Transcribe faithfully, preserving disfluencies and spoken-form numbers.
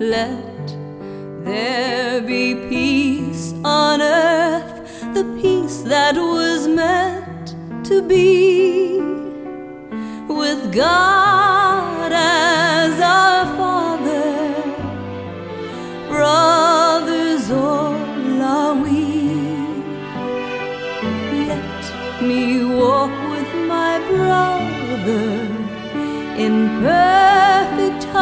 Let there be peace on earth, the peace that was meant to be, with God as our Father, brothers all are we. Let me walk with my brother in perfect